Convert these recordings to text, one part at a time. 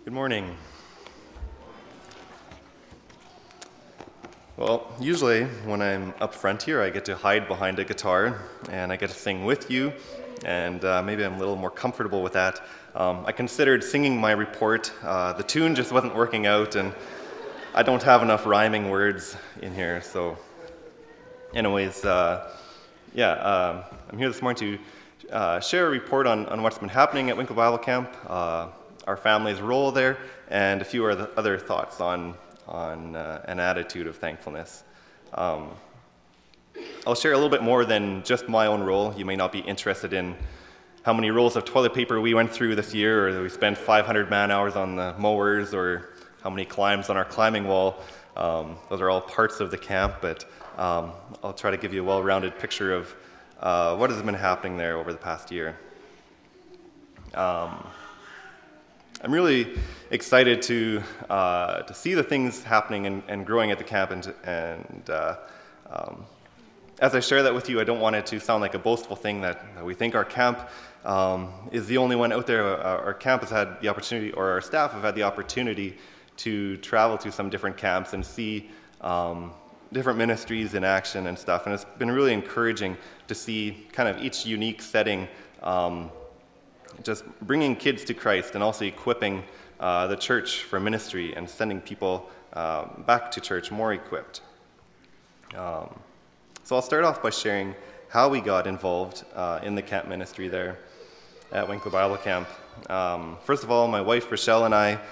Good morning. Well, usually when I'm up front here, I get to hide behind a guitar and I get to sing with you, and maybe I'm a little more comfortable with that. I considered singing my report. The tune just wasn't working out, and I don't have enough rhyming words in here. So, anyways, I'm here this morning to share a report on what's been happening at Winkle Bible Camp, our family's role there, and a few other thoughts on an attitude of thankfulness. I'll share a little bit more than just my own role. You may not be interested in how many rolls of toilet paper we went through this year, or that we spent 500 man-hours on the mowers, or how many climbs on our climbing wall. Those are all parts of the camp, but I'll try to give you a well-rounded picture of what has been happening there over the past year. I'm really excited to see the things happening and growing at the camp, and as I share that with you, I don't want it to sound like a boastful thing that we think our camp is the only one out there. Our camp has had the opportunity, or our staff have had the opportunity to travel to some different camps and see different ministries in action and stuff, and it's been really encouraging to see kind of each unique setting just bringing kids to Christ and also equipping the church for ministry and sending people back to church more equipped. So I'll start off by sharing how we got involved in the camp ministry there at Winkle Bible Camp. First of all, my wife Rochelle and I,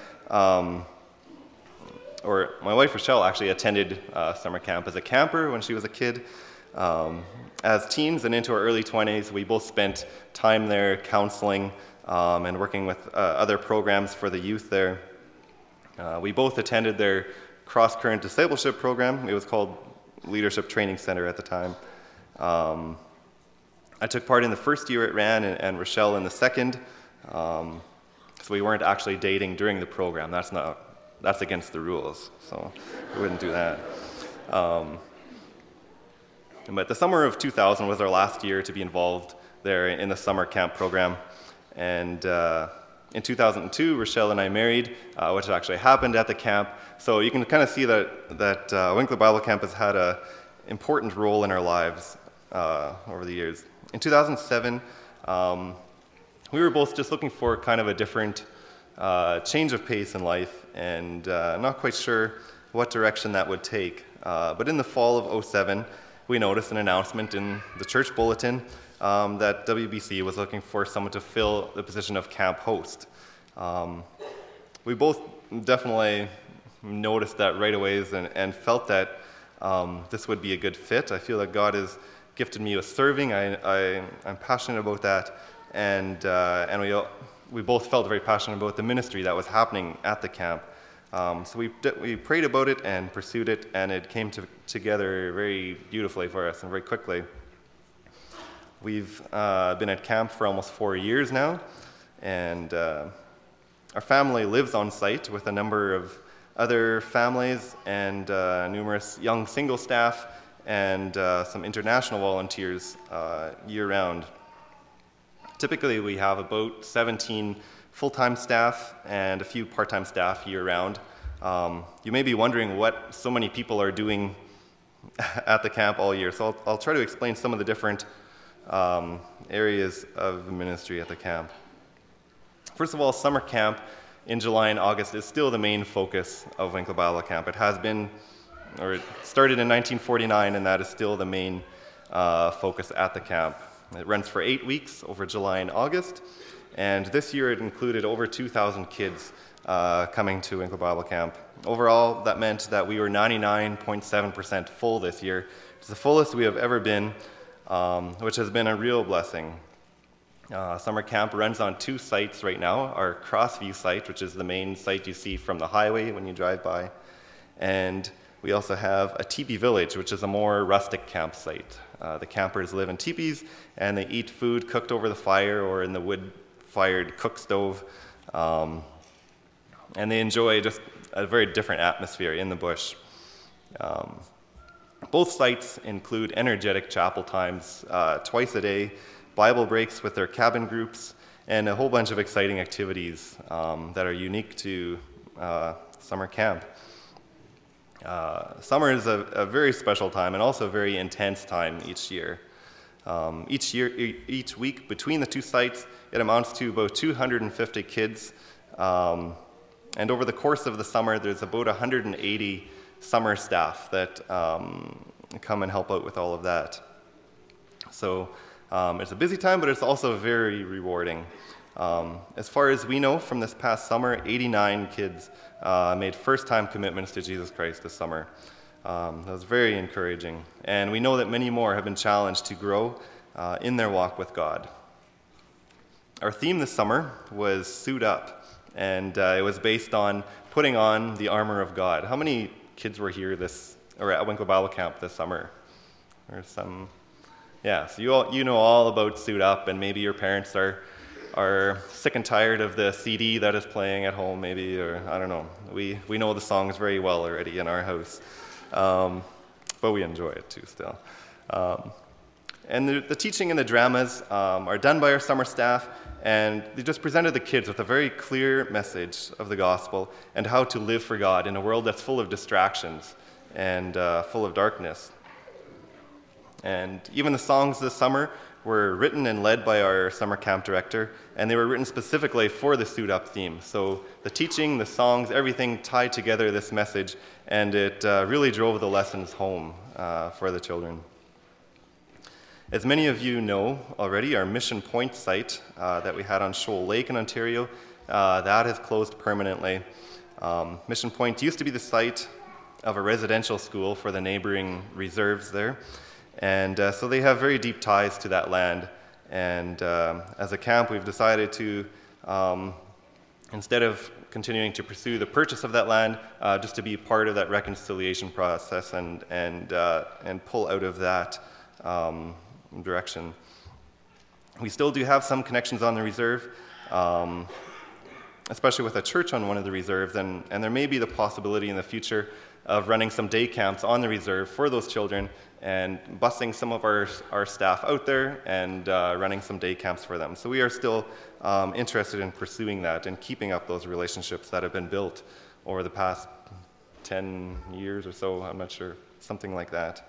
my wife Rochelle actually attended summer camp as a camper when she was a kid. As teens and into our early 20s, we both spent time there counseling and working with other programs for the youth there. We both attended their cross-current discipleship program. It was called Leadership Training Center at the time. I took part in the first year it ran, and Rochelle in the second. So we weren't actually dating during the program. That's against the rules, so we wouldn't do that. But the summer of 2000 was our last year to be involved there in the summer camp program. And in 2002, Rochelle and I married, which actually happened at the camp. So you can kind of see that Winkler Bible Camp has had an important role in our lives over the years. In 2007, we were both just looking for kind of a different change of pace in life, and not quite sure what direction that would take. But in the fall of 2007, we noticed an announcement in the church bulletin that WBC was looking for someone to fill the position of camp host. We both definitely noticed that right away and felt that this would be a good fit. I feel that God has gifted me with serving. I'm passionate about that, and we both felt very passionate about the ministry that was happening at the camp. So we prayed about it and pursued it, and it came together very beautifully for us and very quickly. We've been at camp for almost 4 years now, and our family lives on site with a number of other families and numerous young single staff and some international volunteers year-round. Typically, we have about 17 full-time staff and a few part-time staff year-round. You may be wondering what so many people are doing at the camp all year, so I'll try to explain some of the different areas of the ministry at the camp. First of all, summer camp in July and August is still the main focus of Winkle Bible Camp. It has been, or it started in 1949, and that is still the main focus at the camp. It runs for 8 weeks over July and August, and this year it included over 2,000 kids coming to Winkle Bible Camp. Overall, that meant that we were 99.7% full this year. It's the fullest we have ever been, which has been a real blessing. Summer camp runs on 2 sites right now, our Crossview site, which is the main site you see from the highway when you drive by, and we also have a teepee village, which is a more rustic campsite. The campers live in teepees, and they eat food cooked over the fire or in the wood-fired cook stove, and they enjoy just a very different atmosphere in the bush. Both sites include energetic chapel times twice a day, Bible breaks with their cabin groups, and a whole bunch of exciting activities that are unique to summer camp. Summer is a very special time and also a very intense time each year. Each week between the two sites, it amounts to about 250 kids. And over the course of the summer, there's about 180 summer staff that come and help out with all of that. So it's a busy time, but it's also very rewarding. As far as we know from this past summer, 89 kids made first-time commitments to Jesus Christ this summer. That was very encouraging. And we know that many more have been challenged to grow in their walk with God. Our theme this summer was Suit Up, and it was based on putting on the armor of God. How many kids were here at Winkle Bible Camp this summer? Or some, yeah, so you know all about Suit Up, and maybe your parents are sick and tired of the CD that is playing at home, maybe, or I don't know. We know the songs very well already in our house, but we enjoy it too still. And the teaching and the dramas are done by our summer staff, and they just presented the kids with a very clear message of the gospel and how to live for God in a world that's full of distractions and full of darkness. And even the songs this summer were written and led by our summer camp director, and they were written specifically for the Suit Up theme. So the teaching, the songs, everything tied together this message, and it really drove the lessons home for the children. As many of you know already, our Mission Point site that we had on Shoal Lake in Ontario, that has closed permanently. Mission Point used to be the site of a residential school for the neighboring reserves there. And so they have very deep ties to that land. And as a camp, we've decided to, instead of continuing to pursue the purchase of that land, just to be part of that reconciliation process and pull out of that direction. We still do have some connections on the reserve, especially with a church on one of the reserves, and there may be the possibility in the future of running some day camps on the reserve for those children and busing some of our staff out there and running some day camps for them. So we are still interested in pursuing that and keeping up those relationships that have been built over the past 10 years or so, I'm not sure, something like that.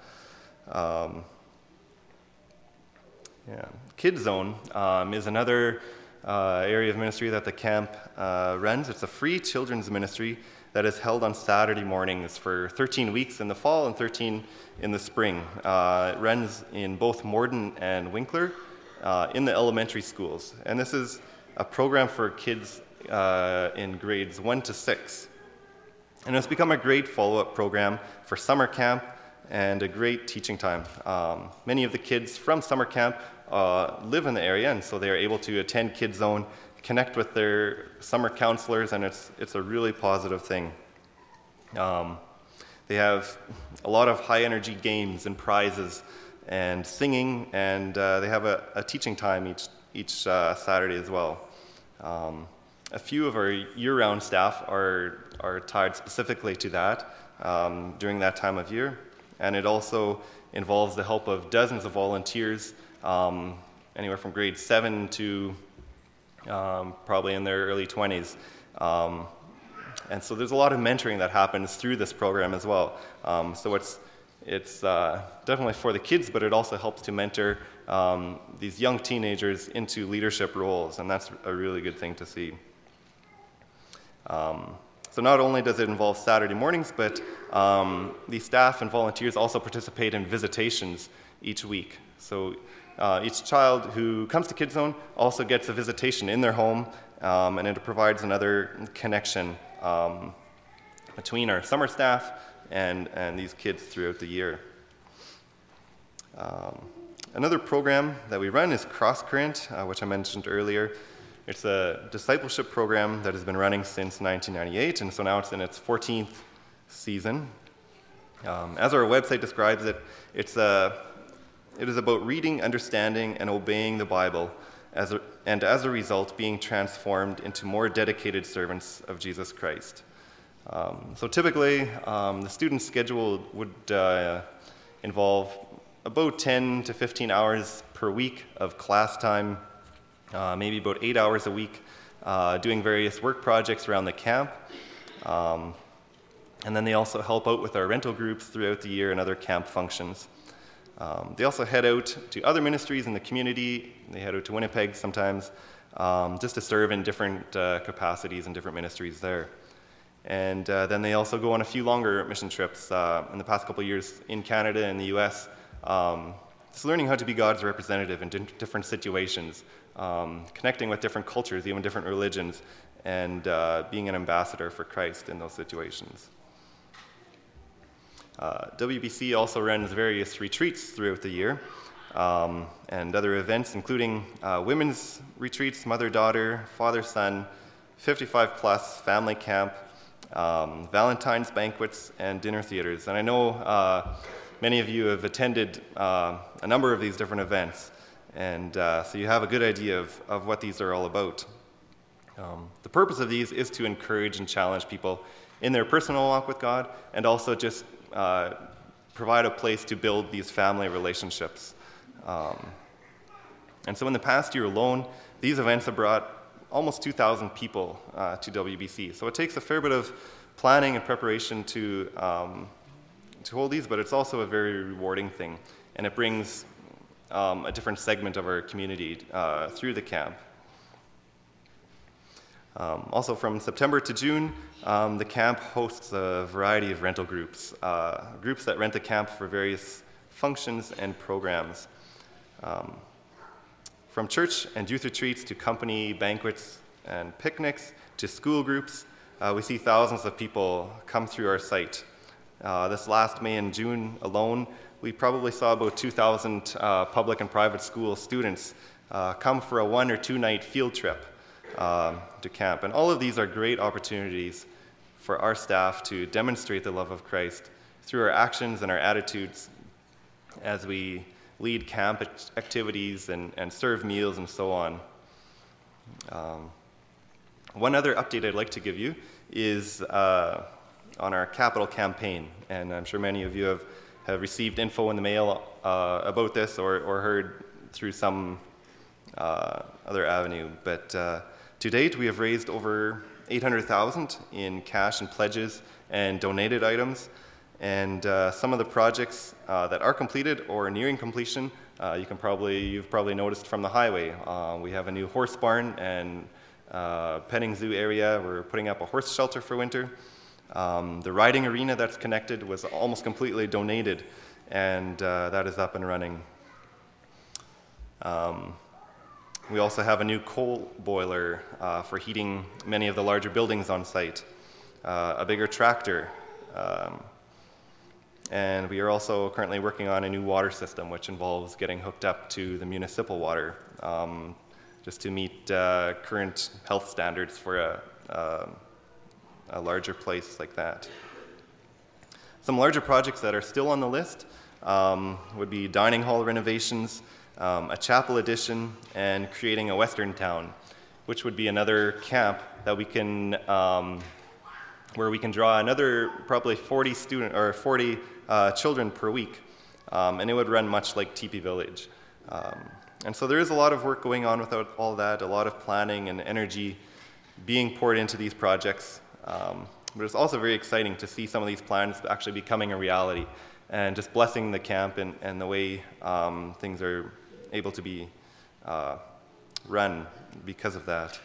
Kids Zone is another area of ministry that the camp runs. It's a free children's ministry that is held on Saturday mornings for 13 weeks in the fall and 13 in the spring. It runs in both Morden and Winkler in the elementary schools. And this is a program for kids in grades 1 to 6. And it's become a great follow-up program for summer camp and a great teaching time. Many of the kids from summer camp live in the area, and so they are able to attend Kids Zone, connect with their summer counselors, and it's a really positive thing. They have a lot of high-energy games and prizes and singing, and they have a teaching time each Saturday as well. A few of our year-round staff are tied specifically to that during that time of year, and it also involves the help of dozens of volunteers, anywhere from grade 7 to probably in their early 20s. And so there's a lot of mentoring that happens through this program as well. So it's definitely for the kids, but it also helps to mentor these young teenagers into leadership roles, and that's a really good thing to see. So not only does it involve Saturday mornings, but the staff and volunteers also participate in visitations each week. So each child who comes to Kids Zone also gets a visitation in their home, and it provides another connection between our summer staff and these kids throughout the year. Another program that we run is Cross Current, which I mentioned earlier. It's a discipleship program that has been running since 1998, and so now it's in its 14th season. As our website describes it, it is about reading, understanding, and obeying the Bible, and as a result, being transformed into more dedicated servants of Jesus Christ. So typically, the student schedule would involve about 10 to 15 hours per week of class time maybe about 8 hours a week, doing various work projects around the camp. And then they also help out with our rental groups throughout the year and other camp functions. They also head out to other ministries in the community. They head out to Winnipeg sometimes, just to serve in different capacities and different ministries there. And then they also go on a few longer mission trips in the past couple of years in Canada and the US, just learning how to be God's representative in different situations, connecting with different cultures, even different religions, and being an ambassador for Christ in those situations. WBC also runs various retreats throughout the year and other events, including women's retreats, mother-daughter, father-son, 55-plus, family camp, Valentine's banquets, and dinner theaters. And I know many of you have attended a number of these different events, and so you have a good idea of what these are all about. The purpose of these is to encourage and challenge people in their personal walk with God, and also just provide a place to build these family relationships. And so in the past year alone, these events have brought almost 2,000 people to WBC. So it takes a fair bit of planning and preparation to hold these, but it's also a very rewarding thing. And it brings a different segment of our community through the camp. Also from September to June, the camp hosts a variety of rental groups, groups that rent the camp for various functions and programs. From church and youth retreats to company banquets and picnics to school groups, we see thousands of people come through our site. This last May and June alone, we probably saw about 2,000 public and private school students come for a 1 or 2 night field trip to camp. And all of these are great opportunities for our staff to demonstrate the love of Christ through our actions and our attitudes as we lead camp activities and serve meals and so on. One other update I'd like to give you is on our capital campaign, and I'm sure many of you have received info in the mail about this or heard through some other avenue, but to date we have raised over $800,000 in cash and pledges and donated items. And some of the projects that are completed or nearing completion, you've probably noticed from the highway. We have a new horse barn and petting zoo area. We're putting up a horse shelter for winter. The riding arena that's connected was almost completely donated, and that is up and running. We also have a new coal boiler for heating many of the larger buildings on site, a bigger tractor, and we are also currently working on a new water system, which involves getting hooked up to the municipal water, just to meet current health standards for a larger place like that. Some larger projects that are still on the list would be dining hall renovations, a chapel addition, and creating a Western town, which would be another camp that we can, where we can draw another probably 40 children per week, and it would run much like Teepee Village. And so there is a lot of work going on with all that, a lot of planning and energy being poured into these projects, but it's also very exciting to see some of these plans actually becoming a reality and just blessing the camp and the way things are able to be run because of that.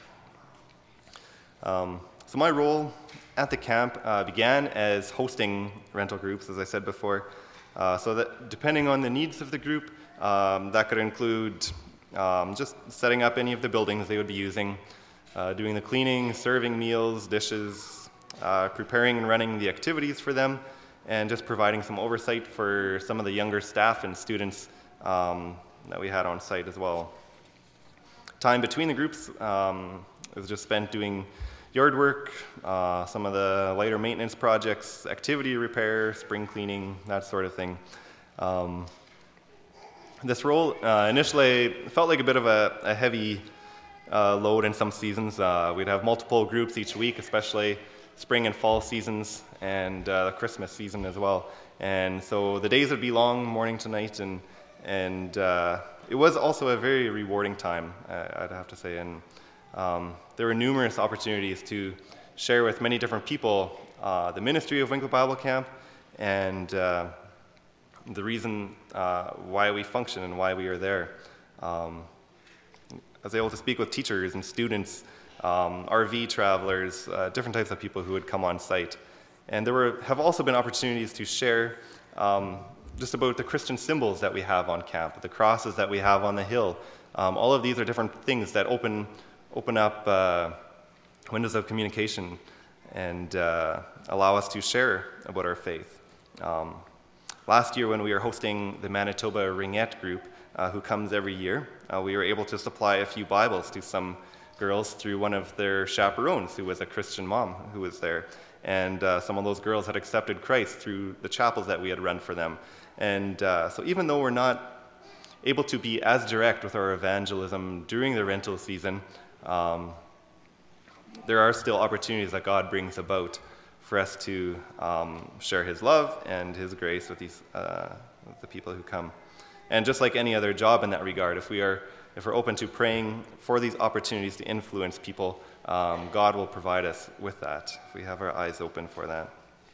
So my role at the camp began as hosting rental groups, as I said before. So that depending on the needs of the group, that could include just setting up any of the buildings they would be using, doing the cleaning, serving meals, dishes, preparing and running the activities for them, and just providing some oversight for some of the younger staff and students that we had on site as well. Time between the groups was just spent doing yard work, some of the lighter maintenance projects, activity repair, spring cleaning, that sort of thing. This role initially felt like a bit of a heavy load in some seasons. We'd have multiple groups each week, especially spring and fall seasons, and the Christmas season as well. And so the days would be long, morning to night, and And it was also a very rewarding time, I'd have to say. And there were numerous opportunities to share with many different people the ministry of Winkle Bible Camp and the reason why we function and why we are there. I was able to speak with teachers and students, RV travelers, different types of people who would come on site. And there have also been opportunities to share just about the Christian symbols that we have on camp, the crosses that we have on the hill. All of these are different things that open up windows of communication and allow us to share about our faith. Last year when we were hosting the Manitoba Ringette group, who comes every year, we were able to supply a few Bibles to some girls through one of their chaperones who was a Christian mom who was there. And some of those girls had accepted Christ through the chapels that we had run for them. And so even though we're not able to be as direct with our evangelism during the rental season, there are still opportunities that God brings about for us to share His love and His grace with these with the people who come. And just like any other job in that regard, if we're open to praying for these opportunities to influence people, God will provide us with that if we have our eyes open for that.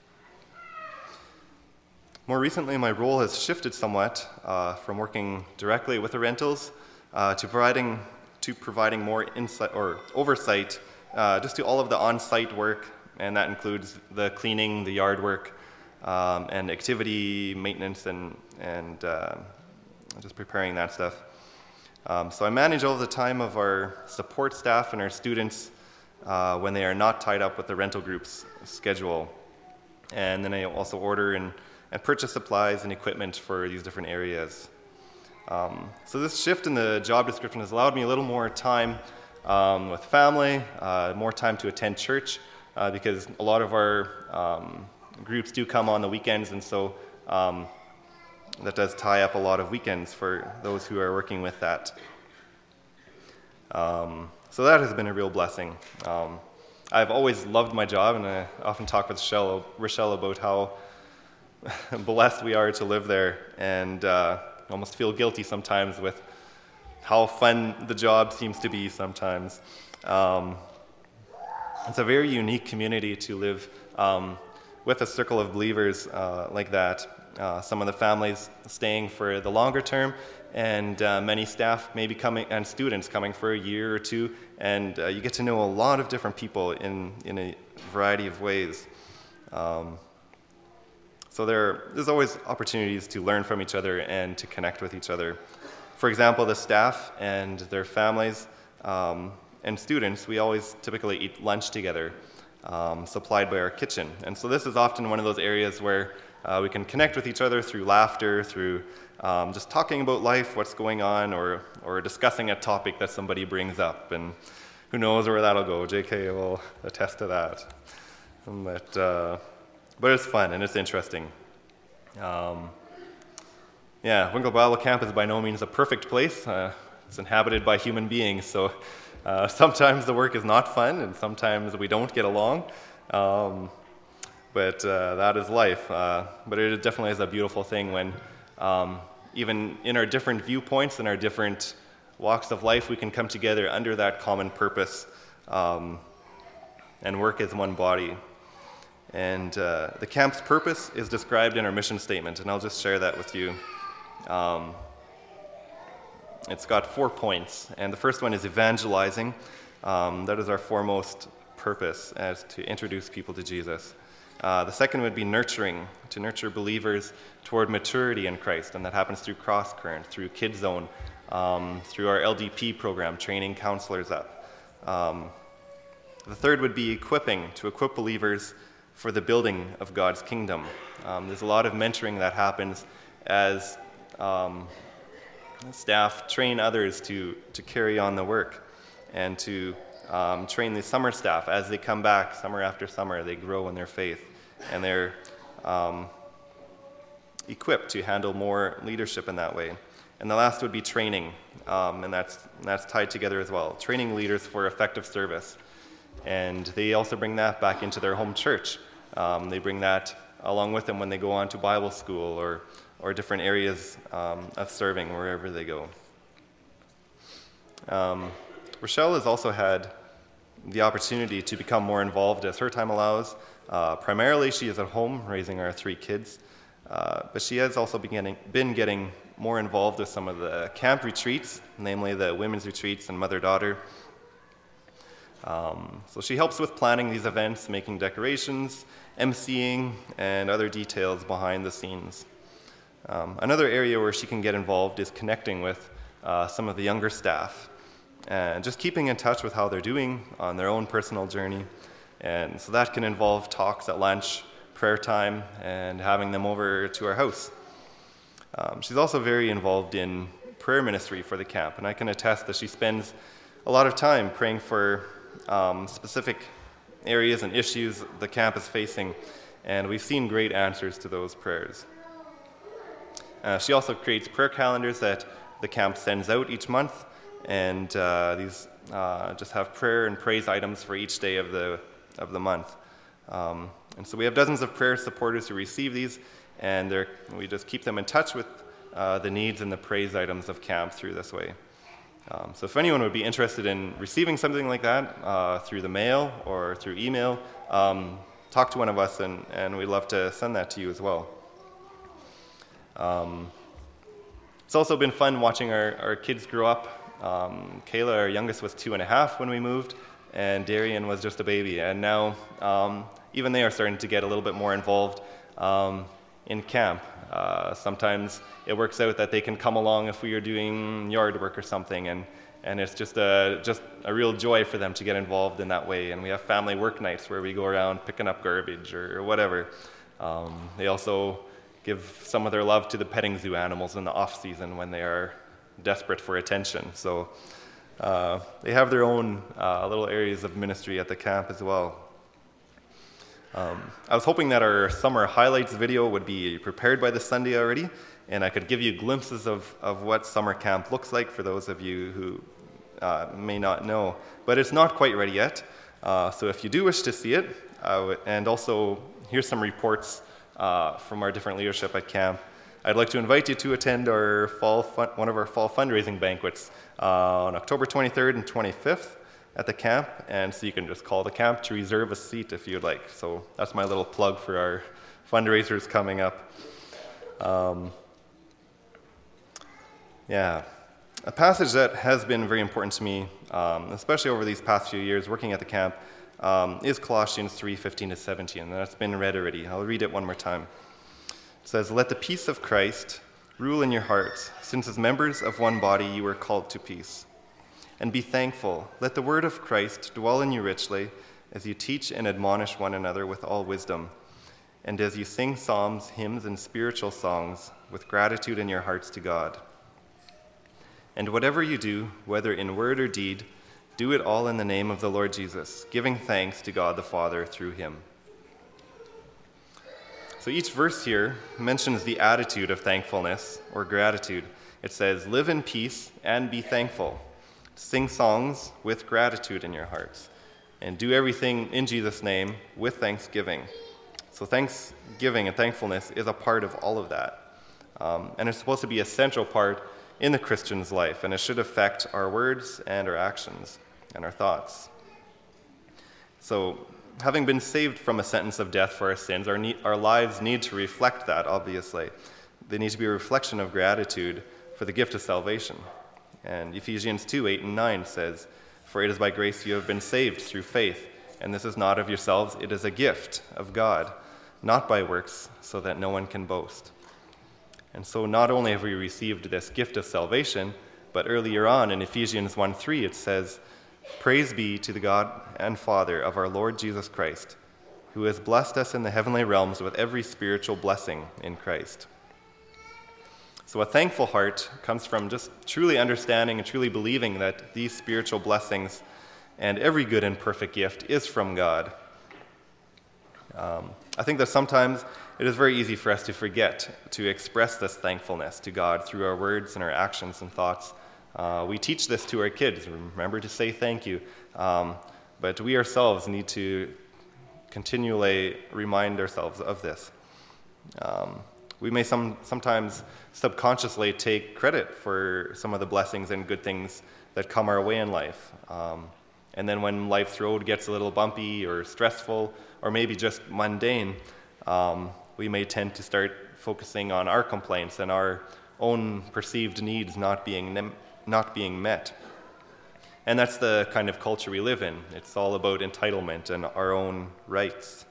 More recently, my role has shifted somewhat from working directly with the rentals to providing more insight or oversight just to all of the on-site work, and that includes the cleaning, the yard work, and activity maintenance and just preparing that stuff. So I manage all the time of our support staff and our students when they are not tied up with the rental group's schedule. And then I also order and purchase supplies and equipment for these different areas. So this shift in the job description has allowed me a little more time with family, more time to attend church, because a lot of our groups do come on the weekends, and so that does tie up a lot of weekends for those who are working with that. So that has been a real blessing. I've always loved my job, and I often talk with Rochelle about how blessed we are to live there, and almost feel guilty sometimes with how fun the job seems to be sometimes. It's a very unique community to live with a circle of believers like that. Some of the families staying for the longer term, and many staff maybe coming, and students coming for a year or two, and you get to know a lot of different people in a variety of ways. So there's always opportunities to learn from each other and to connect with each other. For example, the staff and their families and students, we always typically eat lunch together, supplied by our kitchen. And so this is often one of those areas where we can connect with each other through laughter, through just talking about life, what's going on, or discussing a topic that somebody brings up. And who knows where that'll go. JK will attest to that. But it's fun and it's interesting. Winkle Bible Camp is by no means a perfect place. It's inhabited by human beings, so sometimes the work is not fun, and sometimes we don't get along. But that is life. But it definitely is a beautiful thing when, even in our different viewpoints and our different walks of life, we can come together under that common purpose and work as one body. And the camp's purpose is described in our mission statement, and I'll just share that with you. It's got 4 points, and the first one is evangelizing. That is our foremost purpose, as to introduce people to Jesus. The second would be nurturing, to nurture believers toward maturity in Christ, and that happens through Cross Current, through Kids Zone, through our LDP program, training counselors up. The third would be equipping, to equip believers for the building of God's kingdom. There's a lot of mentoring that happens as staff train others to carry on the work, and to train the summer staff as they come back summer after summer. They grow in their faith, and they're equipped to handle more leadership in that way. And the last would be training, and that's tied together as well. Training leaders for effective service. And they also bring that back into their home church. They bring that along with them when they go on to Bible school or different areas of serving wherever they go. Rochelle has also had the opportunity to become more involved as her time allows. Primarily, she is at home raising our 3 kids, but she has also been getting more involved with some of the camp retreats, namely the women's retreats and mother-daughter. So she helps with planning these events, making decorations, emceeing, and other details behind the scenes. Another area where she can get involved is connecting with some of the younger staff and just keeping in touch with how they're doing on their own personal journey. And so that can involve talks at lunch, prayer time, and having them over to our house. She's also very involved in prayer ministry for the camp, and I can attest that she spends a lot of time praying for specific areas and issues the camp is facing, and we've seen great answers to those prayers. She also creates prayer calendars that the camp sends out each month, and these just have prayer and praise items for each day of the month. And so we have dozens of prayer supporters who receive these, and we just keep them in touch with the needs and the praise items of camp through this way. So if anyone would be interested in receiving something like that through the mail or through email, talk to one of us, and we'd love to send that to you as well. It's also been fun watching our kids grow up. Kayla, our youngest, was 2.5 when we moved, and Darian was just a baby. And now even they are starting to get a little bit more involved in camp. Sometimes it works out that they can come along if we are doing yard work or something, and it's just a real joy for them to get involved in that way. And we have family work nights where we go around picking up garbage or whatever. They also give some of their love to the petting zoo animals in the off season when they are desperate for attention. So they have their own little areas of ministry at the camp as well. I was hoping that our summer highlights video would be prepared by this Sunday already, and I could give you glimpses of what summer camp looks like for those of you who may not know. But it's not quite ready yet, so if you do wish to see it, and also here's some reports from our different leadership at camp, I'd like to invite you to attend our one of our fall fundraising banquets on October 23rd and 25th. At the camp, and so you can just call the camp to reserve a seat if you'd like. So that's my little plug for our fundraisers coming up. A passage that has been very important to me, especially over these past few years working at the camp, is Colossians 3:15-17, and that's been read already. I'll read it one more time. It says, "Let the peace of Christ rule in your hearts, since as members of one body you were called to peace. And be thankful. Let the word of Christ dwell in you richly, as you teach and admonish one another with all wisdom, and as you sing psalms, hymns, and spiritual songs with gratitude in your hearts to God. And whatever you do, whether in word or deed, do it all in the name of the Lord Jesus, giving thanks to God the Father through him." So each verse here mentions the attitude of thankfulness or gratitude. It says, "Live in peace and be thankful. Sing songs with gratitude in your hearts, and do everything in Jesus' name with thanksgiving." So thanksgiving and thankfulness is a part of all of that. And it's supposed to be a central part in the Christian's life, and it should affect our words and our actions and our thoughts. So having been saved from a sentence of death for our sins, our lives need to reflect that, obviously. They need to be a reflection of gratitude for the gift of salvation. And Ephesians 2:8 and 9 says, "For it is by grace you have been saved through faith, and this is not of yourselves, it is a gift of God, not by works, so that no one can boast." And so not only have we received this gift of salvation, but earlier on in Ephesians 1:3 it says, "Praise be to the God and Father of our Lord Jesus Christ, who has blessed us in the heavenly realms with every spiritual blessing in Christ." So a thankful heart comes from just truly understanding and truly believing that these spiritual blessings and every good and perfect gift is from God. I think that sometimes it is very easy for us to forget to express this thankfulness to God through our words and our actions and thoughts. We teach this to our kids. Remember to say thank you. But we ourselves need to continually remind ourselves of this. We may sometimes subconsciously take credit for some of the blessings and good things that come our way in life. And then when life's road gets a little bumpy or stressful or maybe just mundane, we may tend to start focusing on our complaints and our own perceived needs not being met. And that's the kind of culture we live in. It's all about entitlement and our own rights.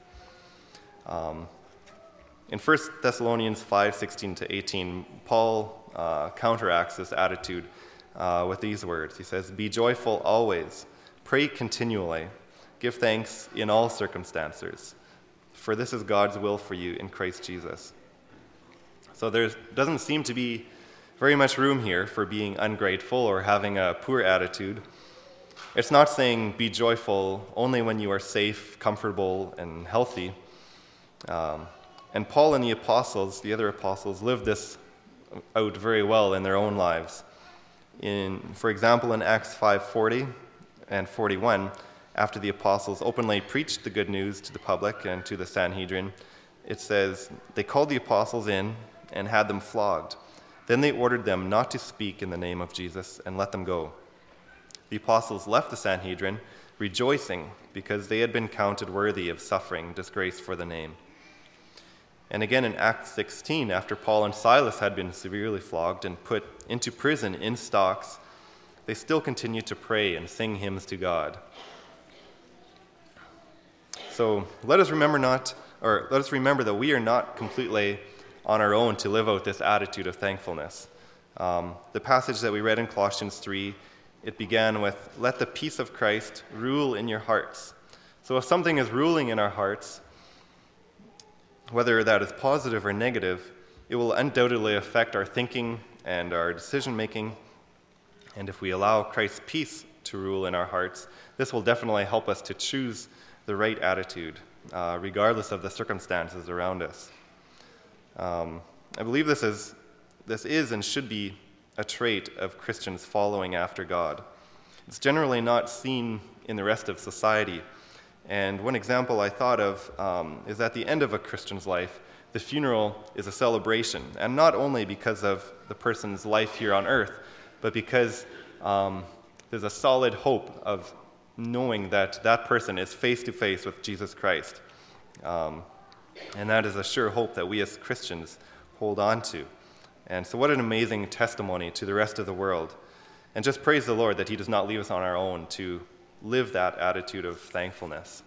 In 1 Thessalonians 5:16-18, Paul counteracts this attitude with these words. He says, "Be joyful always, pray continually, give thanks in all circumstances, for this is God's will for you in Christ Jesus." So there doesn't seem to be very much room here for being ungrateful or having a poor attitude. It's not saying be joyful only when you are safe, comfortable, and healthy. And Paul and the other apostles, lived this out very well in their own lives. For example, in Acts 5:40 and 41, after the apostles openly preached the good news to the public and to the Sanhedrin, it says, "They called the apostles in and had them flogged. Then they ordered them not to speak in the name of Jesus and let them go. The apostles left the Sanhedrin, rejoicing because they had been counted worthy of suffering disgrace for the name." And again in Acts 16, after Paul and Silas had been severely flogged and put into prison in stocks, they still continued to pray and sing hymns to God. So let us remember that we are not completely on our own to live out this attitude of thankfulness. The passage that we read in Colossians 3, it began with, "Let the peace of Christ rule in your hearts." So if something is ruling in our hearts, whether that is positive or negative, it will undoubtedly affect our thinking and our decision-making. And if we allow Christ's peace to rule in our hearts, this will definitely help us to choose the right attitude, regardless of the circumstances around us. I believe this is and should be a trait of Christians following after God. It's generally not seen in the rest of society. And one example I thought of is at the end of a Christian's life, the funeral is a celebration. And not only because of the person's life here on earth, but because there's a solid hope of knowing that that person is face to face with Jesus Christ. And that is a sure hope that we as Christians hold on to. And so what an amazing testimony to the rest of the world. And just praise the Lord that he does not leave us on our own to live that attitude of thankfulness.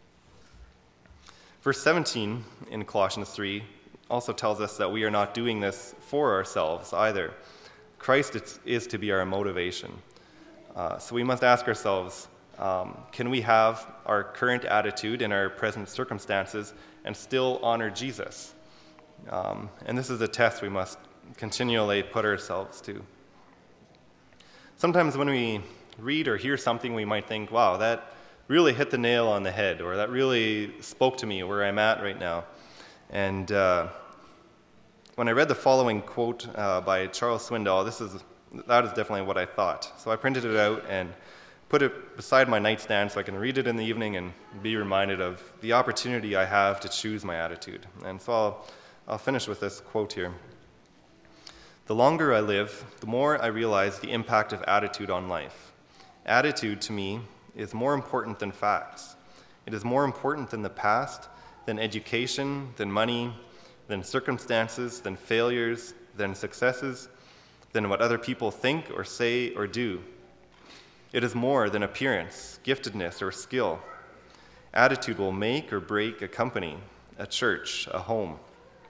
Verse 17 in Colossians 3 also tells us that we are not doing this for ourselves either. Christ is to be our motivation. So we must ask ourselves, can we have our current attitude in our present circumstances and still honor Jesus? And this is a test we must continually put ourselves to. Sometimes when we read or hear something, we might think, wow, that really hit the nail on the head, or that really spoke to me where I'm at right now. And when I read the following quote by Charles Swindoll, that is definitely what I thought. So I printed it out and put it beside my nightstand so I can read it in the evening and be reminded of the opportunity I have to choose my attitude. And so I'll finish with this quote here. "The longer I live, the more I realize the impact of attitude on life. Attitude, to me, is more important than facts. It is more important than the past, than education, than money, than circumstances, than failures, than successes, than what other people think or say or do. It is more than appearance, giftedness, or skill. Attitude will make or break a company, a church, a home.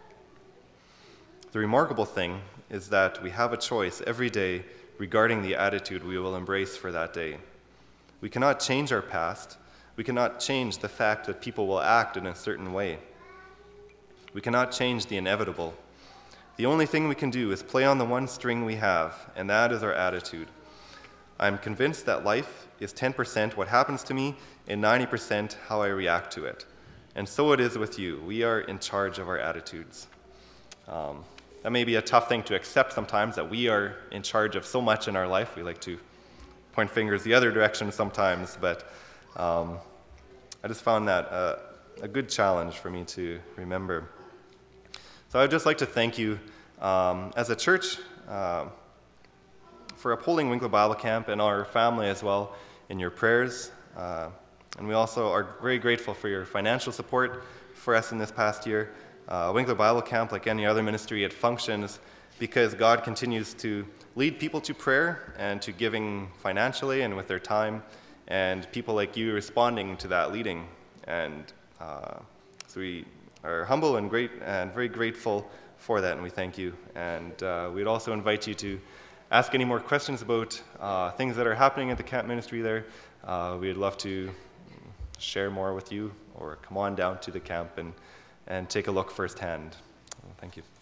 The remarkable thing is that we have a choice every day regarding the attitude we will embrace for that day. We cannot change our past. We cannot change the fact that people will act in a certain way. We cannot change the inevitable. The only thing we can do is play on the one string we have, and that is our attitude. I am convinced that life is 10% what happens to me and 90% how I react to it. And so it is with you. We are in charge of our attitudes." That may be a tough thing to accept sometimes, that we are in charge of so much in our life. We like to point fingers the other direction sometimes, but I just found that a good challenge for me to remember. So I'd just like to thank you as a church for upholding Winkler Bible Camp and our family as well in your prayers. And we also are very grateful for your financial support for us in this past year. Winkler Bible Camp, like any other ministry, it functions because God continues to lead people to prayer and to giving financially and with their time, and people like you responding to that leading. And so we are humble and great and very grateful for that, and we thank you. And we'd also invite you to ask any more questions about things that are happening at the camp ministry there. We'd love to share more with you, or come on down to the camp and take a look firsthand. Thank you.